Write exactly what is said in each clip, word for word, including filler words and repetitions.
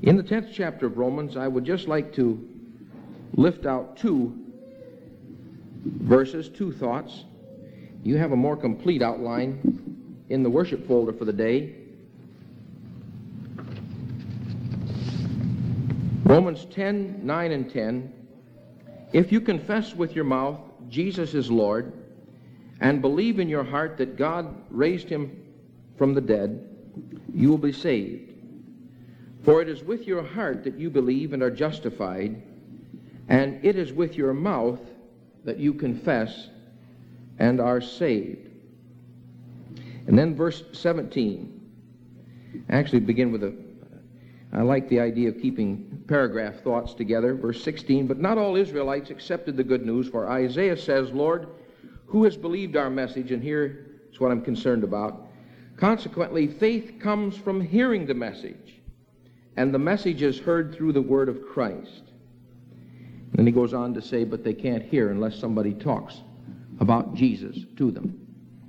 In the tenth chapter of Romans, I would just like to lift out two verses, two thoughts. You have a more complete outline in the worship folder for the day. Romans ten, nine and ten. If you confess with your mouth Jesus is Lord, and believe in your heart that God raised him from the dead, you will be saved. For it is with your heart that you believe and are justified, and it is with your mouth that you confess and are saved. And then verse seventeen. Actually begin with a, I like the idea of keeping paragraph thoughts together. Verse sixteen, but not all Israelites accepted the good news, for Isaiah says, Lord, who has believed our message? And here is what I'm concerned about. Consequently, faith comes from hearing the message, and the message is heard through the word of Christ. And then he goes on to say, but they can't hear unless somebody talks about Jesus to them.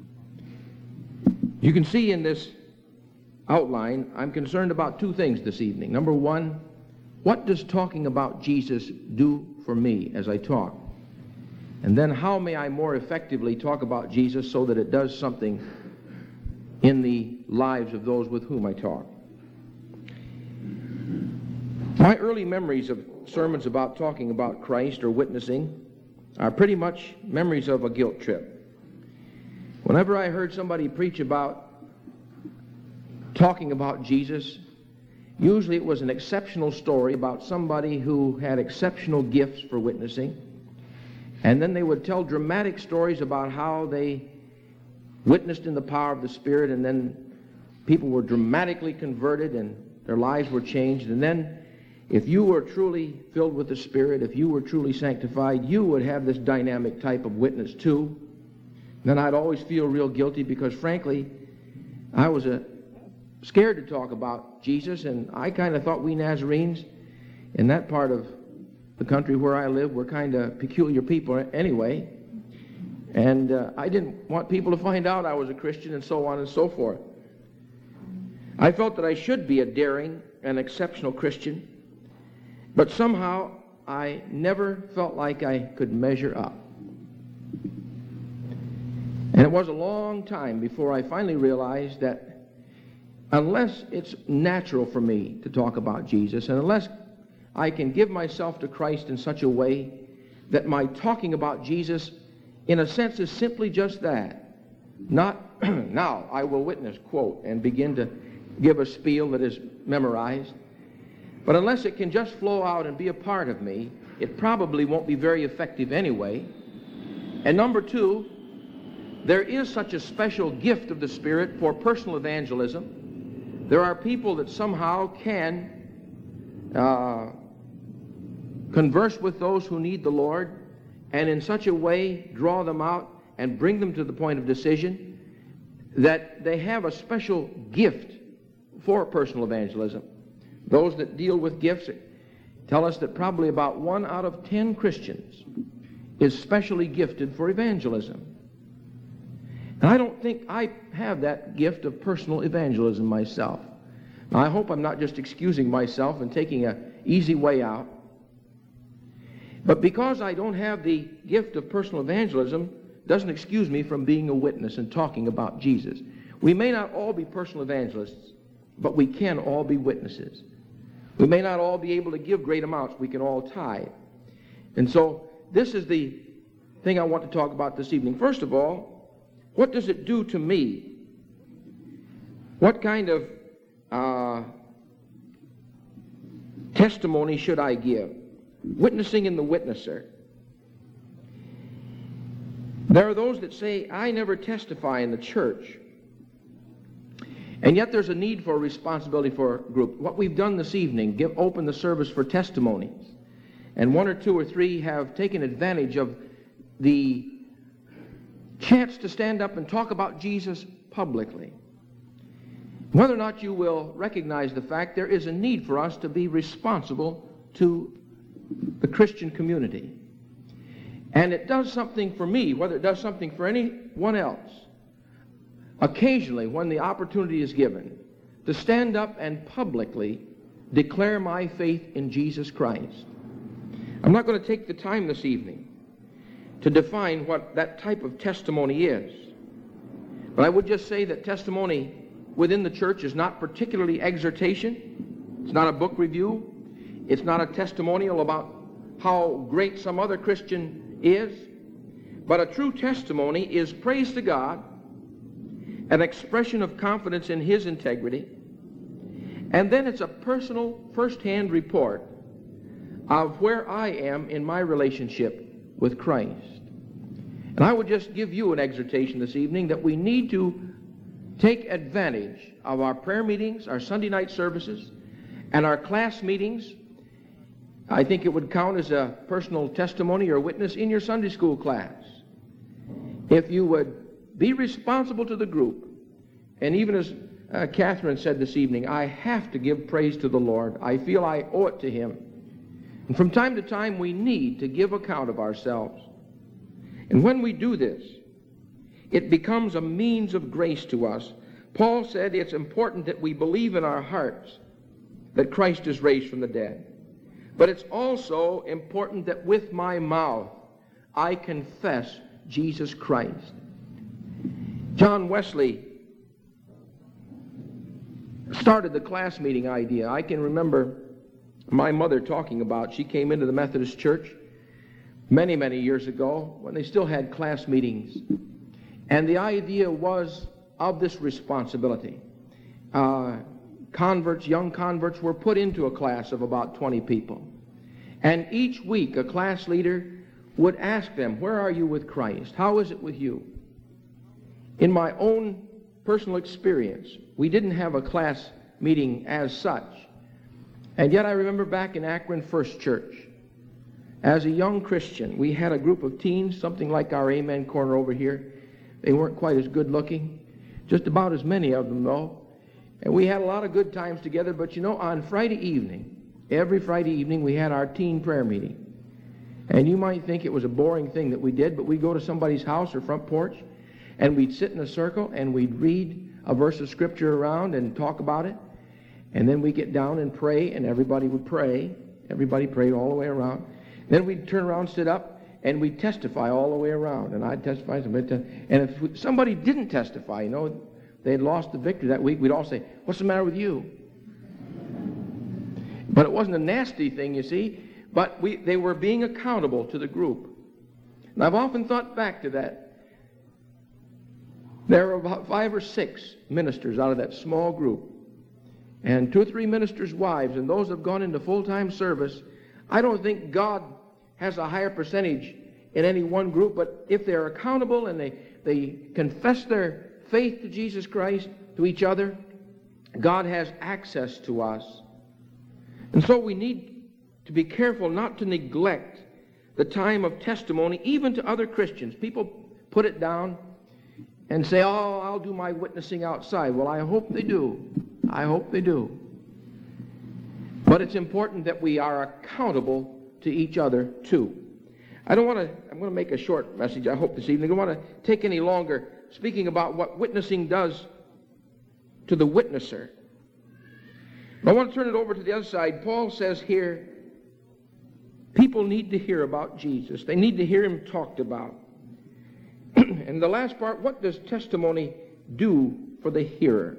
You can see in this outline, I'm concerned about two things this evening. Number one, what does talking about Jesus do for me as I talk? And then how may I more effectively talk about Jesus so that it does something in the lives of those with whom I talk? My early memories of sermons about talking about Christ or witnessing are pretty much memories of a guilt trip. Whenever I heard somebody preach about talking about Jesus, usually it was an exceptional story about somebody who had exceptional gifts for witnessing, and then they would tell dramatic stories about how they witnessed in the power of the Spirit, and then people were dramatically converted and their lives were changed. And then if you were truly filled with the Spirit, if you were truly sanctified, you would have this dynamic type of witness too. Then I'd always feel real guilty because, frankly, I was a, scared to talk about Jesus, and I kind of thought we Nazarenes in that part of the country where I live were kind of peculiar people anyway. And uh, I didn't want people to find out I was a Christian and so on and so forth. I felt that I should be a daring and exceptional Christian, but somehow I never felt like I could measure up. And it was a long time before I finally realized that unless it's natural for me to talk about Jesus, and unless I can give myself to Christ in such a way that my talking about Jesus, in a sense, is simply just that. Not, now I will witness, quote, and begin to give a spiel that is memorized. But unless it can just flow out and be a part of me, it probably won't be very effective anyway. And number two, there is such a special gift of the Spirit for personal evangelism. There are people that somehow can uh, converse with those who need the Lord, and in such a way draw them out and bring them to the point of decision that they have a special gift for personal evangelism. Those that deal with gifts tell us that probably about one out of ten Christians is specially gifted for evangelism. And I don't think I have that gift of personal evangelism myself. Now, I hope I'm not just excusing myself and taking an easy way out. But because I don't have the gift of personal evangelism, doesn't excuse me from being a witness and talking about Jesus. We may not all be personal evangelists, but we can all be witnesses. We may not all be able to give great amounts. We can all tithe. And so this is the thing I want to talk about this evening. First of all, what does it do to me? What kind of uh, testimony should I give? Witnessing in the witnesser. There are those that say, I never testify in the church. And yet there's a need for a responsibility for a group. What we've done this evening, give open the service for testimonies. And one or two or three have taken advantage of the chance to stand up and talk about Jesus publicly. Whether or not you will recognize the fact there is a need for us to be responsible to the Christian community. And it does something for me, whether it does something for anyone else, occasionally when the opportunity is given, to stand up and publicly declare my faith in Jesus Christ. I'm not going to take the time this evening to define what that type of testimony is. But I would just say that testimony within the church is not particularly exhortation. It's not a book review. It's not a testimonial about how great some other Christian is. But a true testimony is praise to God, an expression of confidence in His integrity, and then it's a personal, first-hand report of where I am in my relationship with Christ. And I would just give you an exhortation this evening that we need to take advantage of our prayer meetings, our Sunday night services, and our class meetings. I think it would count as a personal testimony or witness in your Sunday school class. If you would be responsible to the group, and even as uh, Catherine said this evening, I have to give praise to the Lord. I feel I owe it to Him. And from time to time, we need to give account of ourselves. And when we do this, it becomes a means of grace to us. Paul said it's important that we believe in our hearts that Christ is raised from the dead. But it's also important that with my mouth I confess Jesus Christ. John Wesley started the class meeting idea. I can remember my mother talking about, she came into the Methodist Church many, many years ago when they still had class meetings. And the idea was of this responsibility. Uh, converts, young converts were put into a class of about twenty people. And each week a class leader would ask them, where are you with Christ? How is it with you? In my own personal experience, we didn't have a class meeting as such. And yet I remember back in Akron First Church, as a young Christian, we had a group of teens, something like our Amen corner over here. They weren't quite as good looking, just about as many of them though. And we had a lot of good times together, but you know, on Friday evening, every Friday evening, we had our teen prayer meeting. And you might think it was a boring thing that we did, but we'd go to somebody's house or front porch, and we'd sit in a circle, and we'd read a verse of Scripture around and talk about it. And then we'd get down and pray, and everybody would pray. Everybody prayed all the way around. Then we'd turn around, sit up, and we'd testify all the way around. And I'd testify, somebody testify. And if somebody didn't testify, you know, they had lost the victory that week, we'd all say, what's the matter with you? But it wasn't a nasty thing, you see. But we, they were being accountable to the group. And I've often thought back to that. There were about five or six ministers out of that small group. And two or three ministers' wives, and those have gone into full-time service. I don't think God has a higher percentage in any one group, but if they're accountable and they, they confess their faith to Jesus Christ, to each other, God has access to us. And so we need to be careful not to neglect the time of testimony, even to other Christians. People put it down and say, oh, I'll do my witnessing outside. Well, I hope they do. I hope they do. But it's important that we are accountable to each other, too. I don't want to, I'm going to make a short message, I hope, this evening. I don't want to take any longer speaking about what witnessing does to the witnesser. I want to turn it over to the other side. Paul says here, people need to hear about Jesus. They need to hear Him talked about. And the last part, what does testimony do for the hearer?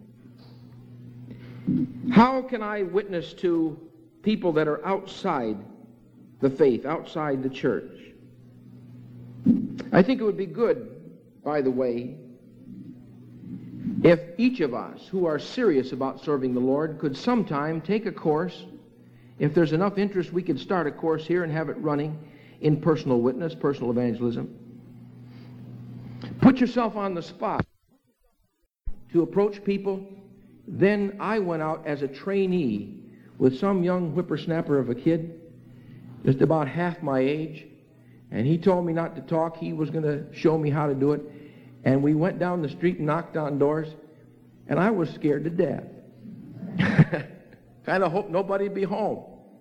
How can I witness to people that are outside the faith, outside the church? I think it would be good, by the way, if each of us who are serious about serving the Lord could sometime take a course. If there's enough interest, we could start a course here and have it running in personal witness, personal evangelism. Put yourself on the spot to approach people. Then I went out as a trainee with some young whippersnapper of a kid, just about half my age, and he told me not to talk. He was going to show me how to do it. And we went down the street and knocked on doors, and I was scared to death. Kind of hoped nobody'd be home.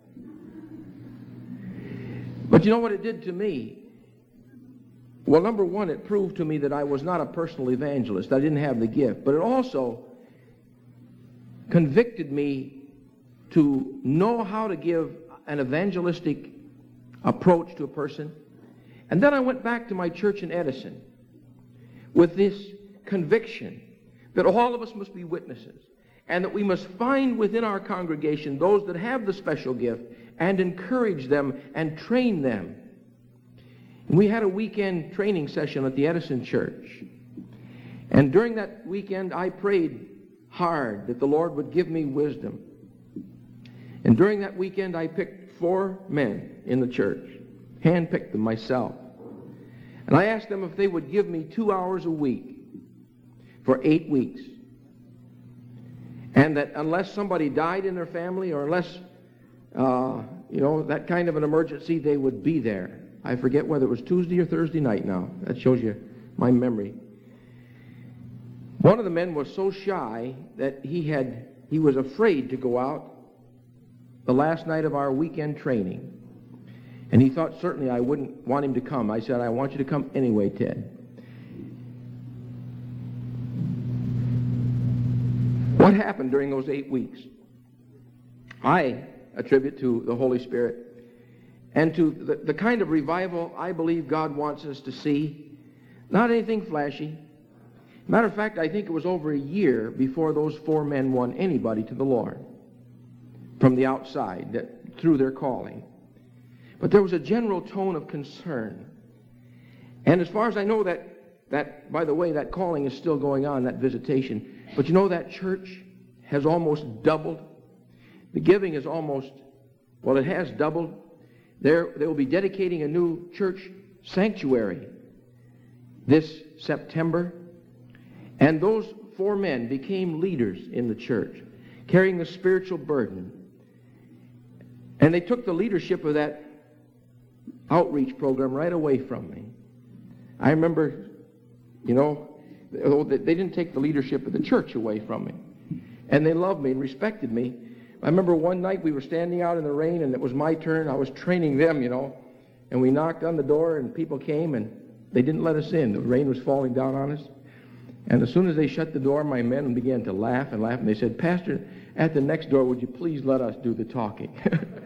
But you know what it did to me? Well, number one, it proved to me that I was not a personal evangelist. I didn't have the gift. But it also convicted me to know how to give an evangelistic approach to a person. And then I went back to my church in Edison with this conviction that all of us must be witnesses, and that we must find within our congregation those that have the special gift and encourage them and train them. And we had a weekend training session at the Edison Church. And during that weekend, I prayed hard that the Lord would give me wisdom. And during that weekend, I picked four men in the church, handpicked them myself. And I asked them if they would give me two hours a week for eight weeks. And that unless somebody died in their family, or unless, uh, you know, that kind of an emergency, they would be there. I forget whether it was Tuesday or Thursday night now. That shows you my memory. One of the men was so shy that he had he was afraid to go out the last night of our weekend training. And he thought certainly I wouldn't want him to come. I said, I want you to come anyway, Ted. What happened during those eight weeks? I attribute to the Holy Spirit and to the, the kind of revival I believe God wants us to see. Not anything flashy. Matter of fact, I think it was over a year before those four men won anybody to the Lord from the outside, that through their calling. But there was a general tone of concern. And as far as I know, that, that, by the way, that calling is still going on, that visitation. But you know, that church has almost doubled. The giving is almost, well, it has doubled. They're, they will be dedicating a new church sanctuary this September. And those four men became leaders in the church, carrying the spiritual burden. And they took the leadership of that outreach program right away from me. I remember, you know, they didn't take the leadership of the church away from me. And they loved me and respected me. I remember one night we were standing out in the rain, and it was my turn. I was training them, you know. And we knocked on the door, and people came, and they didn't let us in. The rain was falling down on us. And as soon as they shut the door, my men began to laugh and laugh. And they said, Pastor, at the next door, would you please let us do the talking?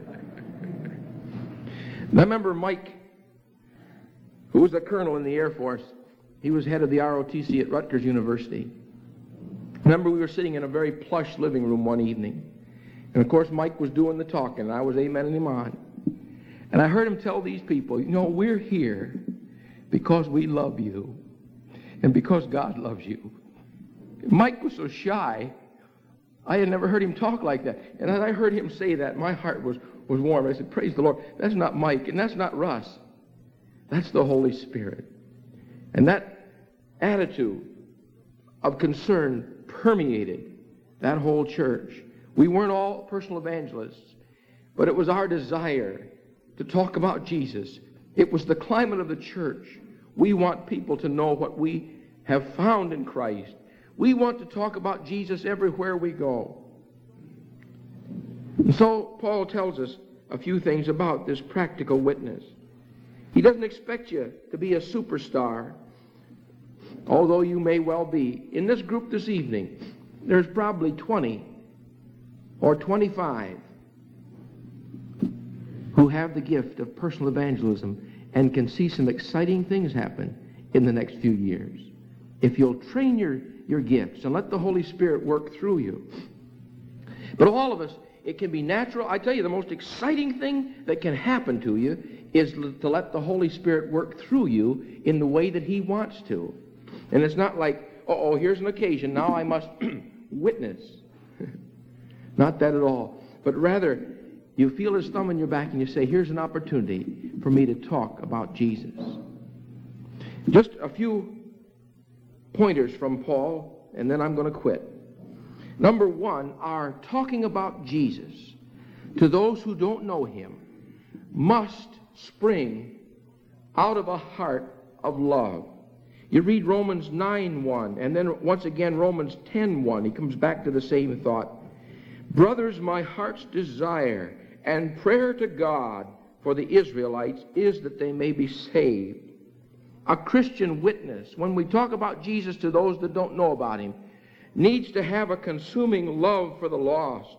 And I remember Mike, who was a colonel in the Air Force. He was head of the R O T C at Rutgers University. I remember we were sitting in a very plush living room one evening. And of course, Mike was doing the talking, and I was amening him on. And I heard him tell these people, you know, we're here because we love you and because God loves you. Mike was so shy, I had never heard him talk like that. And as I heard him say that, my heart was, was warm. I said, praise the Lord. That's not Mike, and that's not Russ. That's the Holy Spirit. And that attitude of concern permeated that whole church. We weren't all personal evangelists, but it was our desire to talk about Jesus. It was the climate of the church. We want people to know what we have found in Christ. We want to talk about Jesus everywhere we go. And so Paul tells us a few things about this practical witness. He doesn't expect you to be a superstar, although you may well be. In this group this evening, there's probably twenty or twenty-five who have the gift of personal evangelism and can see some exciting things happen in the next few years. If you'll train your, your gifts and let the Holy Spirit work through you. But all of us, it can be natural. I tell you, the most exciting thing that can happen to you is to let the Holy Spirit work through you in the way that He wants to. And it's not like, oh, here's an occasion, now I must witness. Not that at all. But rather, you feel His thumb in your back and you say, here's an opportunity for me to talk about Jesus. Just a few pointers from Paul, and then I'm going to quit. Number one, our talking about Jesus to those who don't know Him must spring out of a heart of love. You read Romans nine one, and then once again Romans ten one. He comes back to the same thought. Brothers, my heart's desire and prayer to God for the Israelites is that they may be saved. A Christian witness, when we talk about Jesus to those that don't know about Him, needs to have a consuming love for the lost.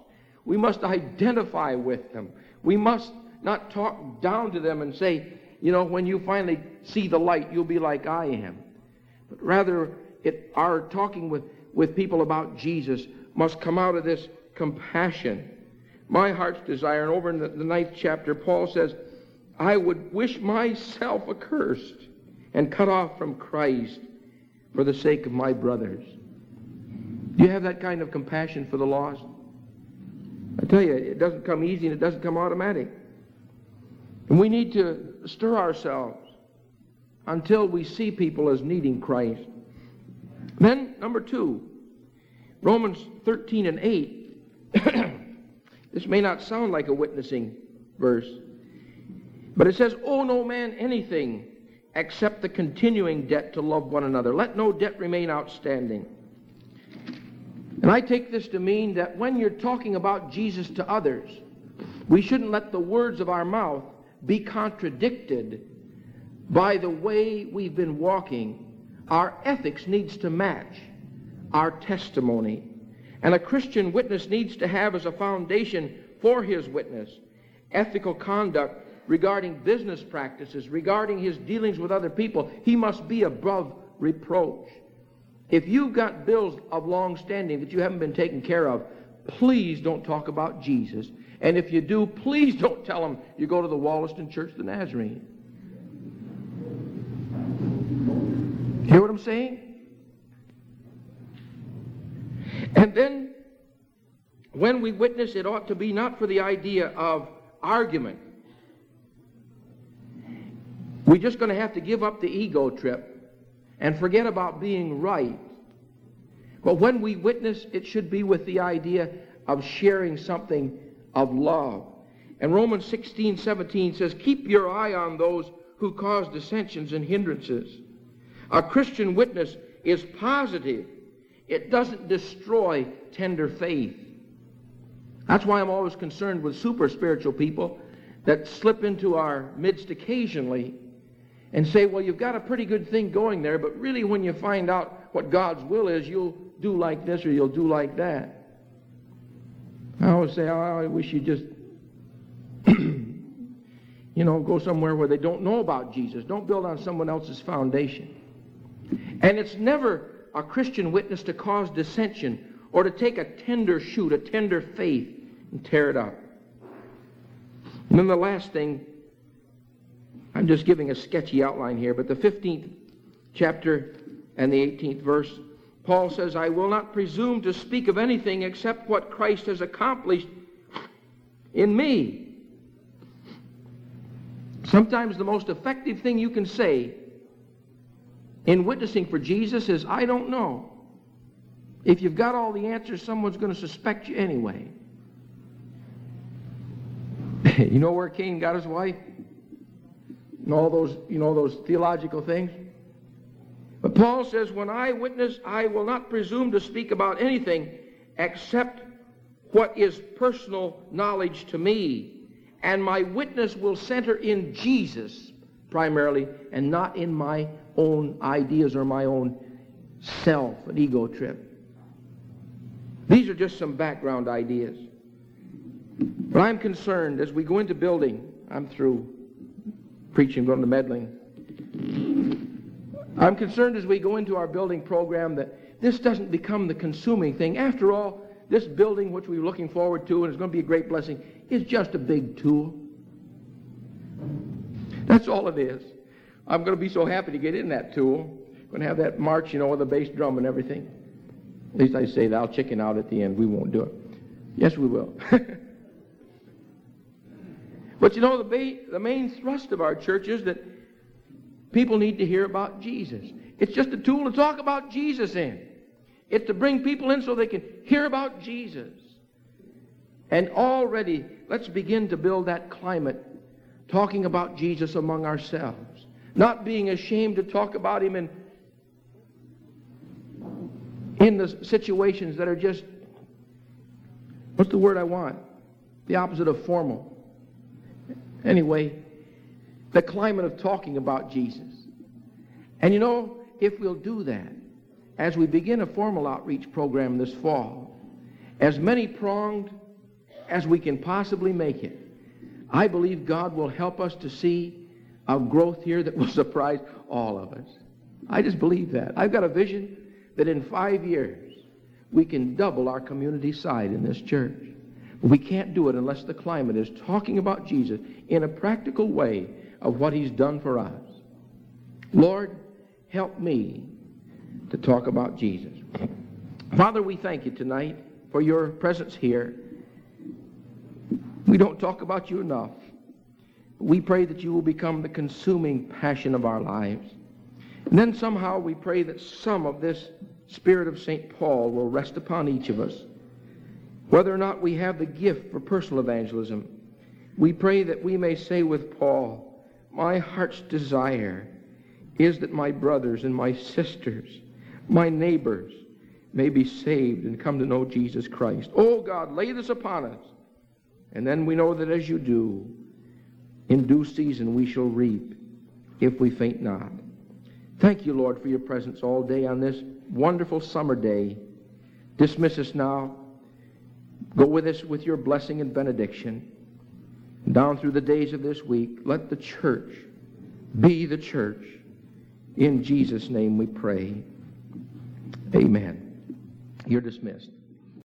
We must identify with them. We must not talk down to them and say, you know, when you finally see the light, you'll be like I am. But rather, it, our talking with, with people about Jesus must come out of this compassion. My heart's desire, and over in the, the ninth chapter, Paul says, I would wish myself accursed and cut off from Christ for the sake of my brothers. Do you have that kind of compassion for the lost? I tell you, it doesn't come easy and it doesn't come automatic. And we need to stir ourselves until we see people as needing Christ. Then, number two, Romans thirteen and eight. This may not sound like a witnessing verse, but it says, owe no man anything except the continuing debt to love one another. Let no debt remain outstanding. And I take this to mean that when you're talking about Jesus to others, we shouldn't let the words of our mouth be contradicted by the way we've been walking. Our ethics needs to match our testimony. And a Christian witness needs to have as a foundation for his witness ethical conduct regarding business practices, regarding his dealings with other people. He must be above reproach. If you've got bills of long standing that you haven't been taken care of, please don't talk about Jesus. And if you do, please don't tell them you go to the Wollaston Church of the Nazarene. Hear what I'm saying? And then, when we witness, it ought to be not for the idea of argument. We're just going to have to give up the ego trip and forget about being right. But when we witness, it should be with the idea of sharing something of love. And Romans sixteen seventeen says, keep your eye on those who cause dissensions and hindrances. A Christian witness is positive. It doesn't destroy tender faith. That's why I'm always concerned with super spiritual people that slip into our midst occasionally and say, well, you've got a pretty good thing going there, but really when you find out what God's will is, you'll do like this or you'll do like that. I always say, oh, I wish you just, you know, go somewhere where they don't know about Jesus. Don't build on someone else's foundation. And it's never a Christian witness to cause dissension or to take a tender shoot, a tender faith, and tear it up. And then the last thing, I'm just giving a sketchy outline here, but the fifteenth chapter and the eighteenth verse, Paul says, I will not presume to speak of anything except what Christ has accomplished in me. Sometimes the most effective thing you can say in witnessing for Jesus is, I don't know. If you've got all the answers, someone's going to suspect you anyway. You know where Cain got his wife? And all those, you know, those theological things? But Paul says, when I witness, I will not presume to speak about anything except what is personal knowledge to me. And my witness will center in Jesus primarily and not in my own ideas or my own self, an ego trip. These are just some background ideas. But I'm concerned as we go into building, I'm through preaching, going to meddling. I'm concerned as we go into our building program that this doesn't become the consuming thing. After all, this building, which we're looking forward to, and is going to be a great blessing, is just a big tool. That's all it is. I'm going to be so happy to get in that tool. I'm going to have that march, you know, with the bass drum and everything. At least I say that. I'll chicken out at the end. We won't do it. Yes, we will. But you know, the, ba- the main thrust of our church is that people need to hear about Jesus. It's just a tool to talk about Jesus in. It's to bring people in so they can hear about Jesus. And already, let's begin to build that climate, talking about Jesus among ourselves. Not being ashamed to talk about him in, in the situations that are just, what's the word I want? The opposite of formal. Anyway, the climate of talking about Jesus. And you know, if we'll do that, as we begin a formal outreach program this fall, as many-pronged as we can possibly make it. I believe God will help us to see a growth here that will surprise all of us. I just believe that. I've got a vision that in five years we can double our community side in this church. But we can't do it unless the climate is talking about Jesus in a practical way of what he's done for us. Lord, help me to talk about Jesus. Father, we thank you tonight for your presence here. We don't talk about you enough. We pray that you will become the consuming passion of our lives. And then somehow we pray that some of this Spirit of Saint Paul will rest upon each of us. Whether or not we have the gift for personal evangelism, we pray that we may say with Paul, my heart's desire is that my brothers and my sisters, my neighbors, may be saved and come to know Jesus Christ. Oh God, lay this upon us. And then we know that as you do, in due season we shall reap if we faint not. Thank you, Lord, for your presence all day on this wonderful summer day. Dismiss us now. Go with us with your blessing and benediction. Down through the days of this week, let the church be the church. In Jesus' name we pray. Amen. You're dismissed.